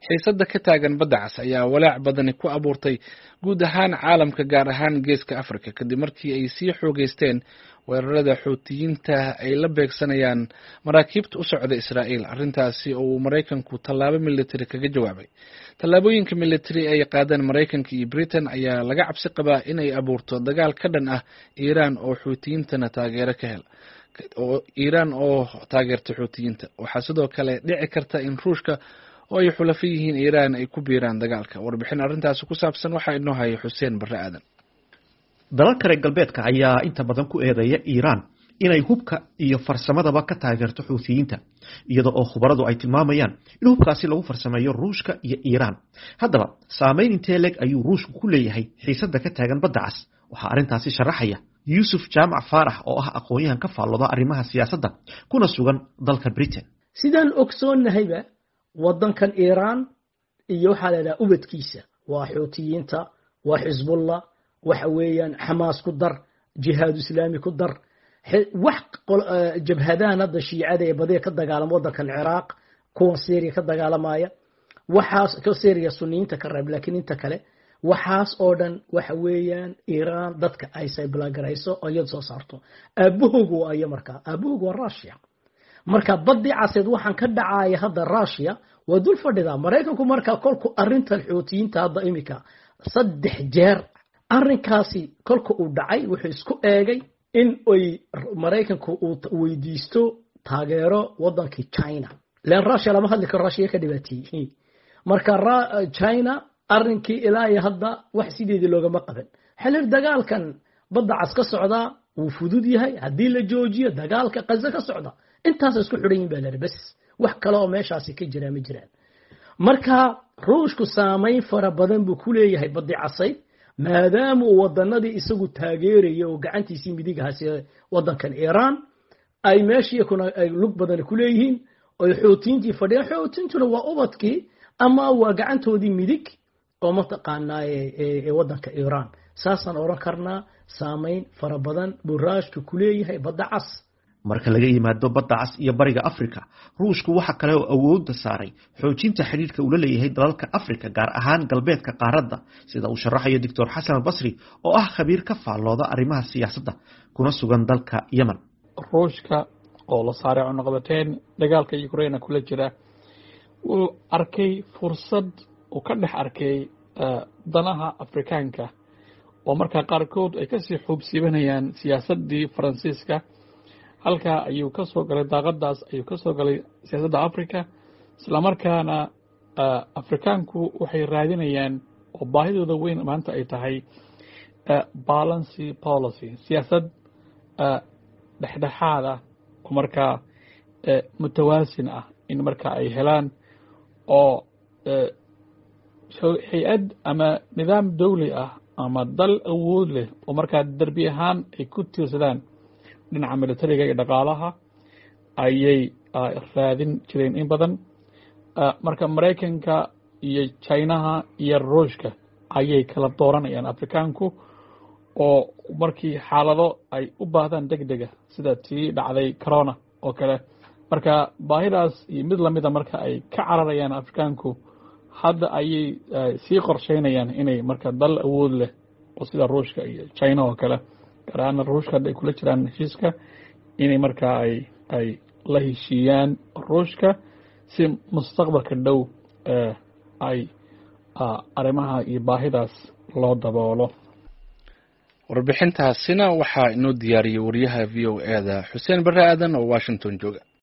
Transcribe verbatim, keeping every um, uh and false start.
xiisadda ka taagan badda cas ayaa walaac badani ku abuurtay guud ahaan caalamka gaar ahaan geeska afrika kadib markii ay sii xoogeysteen weerarada xuutiyiinta ay la beegsanayaan maraakiibta u socda israa'iil arrintaasi oo uu maraykanku tallaabo militari kaga jawaabay tallaabooyinka militari ay qaadeen maraykanka iyo britain ayaa laga cabsi qabaa inay abuurto dagaal ka dhan ah iiraan oo xuutiyiintana taageero ka hel oo iiraan oo taageerta xuutiyiinta waxaa sidoo kale dhici karta in ruushka oo ay xulafo yihiin iiraan ay ku biiraan dagaalka warbixin arrintaasi ku saabsan waxaa inoo haya xuseen barre aadan dalalka reer galbeedka ayaa inta badan ku eedeeya iiraan inay hubka iyo farsamadaba ka taageerto xuutiyiinta iyada oo khubaradu ay tilmaamayaan in hubkaasi lagu farsameeyo ruushka iyo iiraan haddaba saameyn intee leg ayuu ruushku ku leeyahay xiisadda ka taagan badda cas waxaa arrintaasi sharaxaya yuusuf jaamac faarax oo ah aqoon-yahan ka faallooda arrimaha siyaasadda kuna sugan dalka britain sidaan ogsoonnahayba waddankan iiraan iyo waxaa la idhaha ubadkiisa waa xuutiyiinta waa xisbullah waxa weeyaan xamaas ku dar jihaadu islaami ku dar wax jabhadahan hadda shiicada ee badiya ka dagaalama waddankan ciraaq kuwan syria ka dagaalamaya waxaas ka syria sunniyiinta ka reeb laakiin inta kale waxaas oo dhan waxa weeyaan iiraan dadka ay sayblaagarayso oo iyada soo saarto aabahoogu waa iyo markaa aabahoogu waa russia marka badii caseed waxaan ka dhacaya hadda russia waa dul fadhidaa maraykanku markaa kolku arrintan xuutiyiinta hadda imika saddex jeer arrinkaasi kolka uu dhacay wuxuu isku eegay in ay maraykanku uu weydiisto taageero waddankii china leen russia lama hadli karo russia ka dhibaateeyey marka china arrinkii ilaa iyo hadda wax sideedii loogama qaban xilli dagaalkan badda cas ka socdaa wuu fudud yahay haddii la joojiyo dagaalka qaza ka socda intaas isku xidhan yihiin baa la bas wax kale oo meeshaasi ka jira ma jiraan marka ruushku saameyn fara badan buu ku leeyahay baddi casayd maadaama uu wadanadii isagu taageeraya oo gacantiisii midigahaasi waddankan iiraan ay meeshii kuna ay lug badan ku leeyihiin oo xuutiyiintii fadhiyaan xuutiyiintuna waa ubadkii ama waa gacantoodii midig oo mataqaanaa ee waddanka iiraan saasaan oran karnaa saameyn fara badan buu ruushku ku leeyahay badda cas marka laga yimaado badda cas iyo bariga afrika ruushku waxa kale oo awoodda saaray xoojinta xiriirka uu la leeyahay dalalka afrika gaar ahaan galbeedka qaaradda sida uu sharaxayo doctor xasan albasri oo ah khabiir ka faallooda arrimaha siyaasadda kuna sugan dalka yemen ruushka oo la saaray cunaqabateyn dagaalka ukraine kula jira uu arkay fursad uu ka dhex arkay danaha afrikaanka oo markaa qaarkood ay kasii xuubsiibanayaan siyaasaddii faransiiska halkaa ayuu ka soo galay daaqadaas ayuu ka soo galay siyaasadda africa isla markaana afrikaanku waxay raadinayaan oo baahidooda weyn maanta ay tahay balancy policy siyaasad dhexdhexaad ah oo markaa mutawaasin ah in markaa ay helaan oo hay-ad ama nidaam dawli ah ama dal awood leh oo markaa derbi ahaan ay ku tiirsadaan dhinaca militariga iyo dhaqaalaha ayay raadin jireen in badan marka maraykanka iyo chinaha iyo ruushka ayay kala dooranayaan afrikaanku oo markii xaalado ay u baahdaan deg dega sida tii dhacday corona oo kale marka baahidaas iyo mid lamida marka ay ka cararayaan afrikaanku hadda ayay sii qorsheynayaan inay marka dal awood leh oo sida ruushka iyo china oo kale gaar ahaan ruushka hadda ay kula jiraan heshiiska inay markaa ay ay la heshiiyaan ruushka si mustaqbalka dhow ay arrimaha iyo baahidaas loo daboolo warbixintaasina waxaa inoo diyaariyey wariyaha v o e da xuseen barre aadan oo washington jooga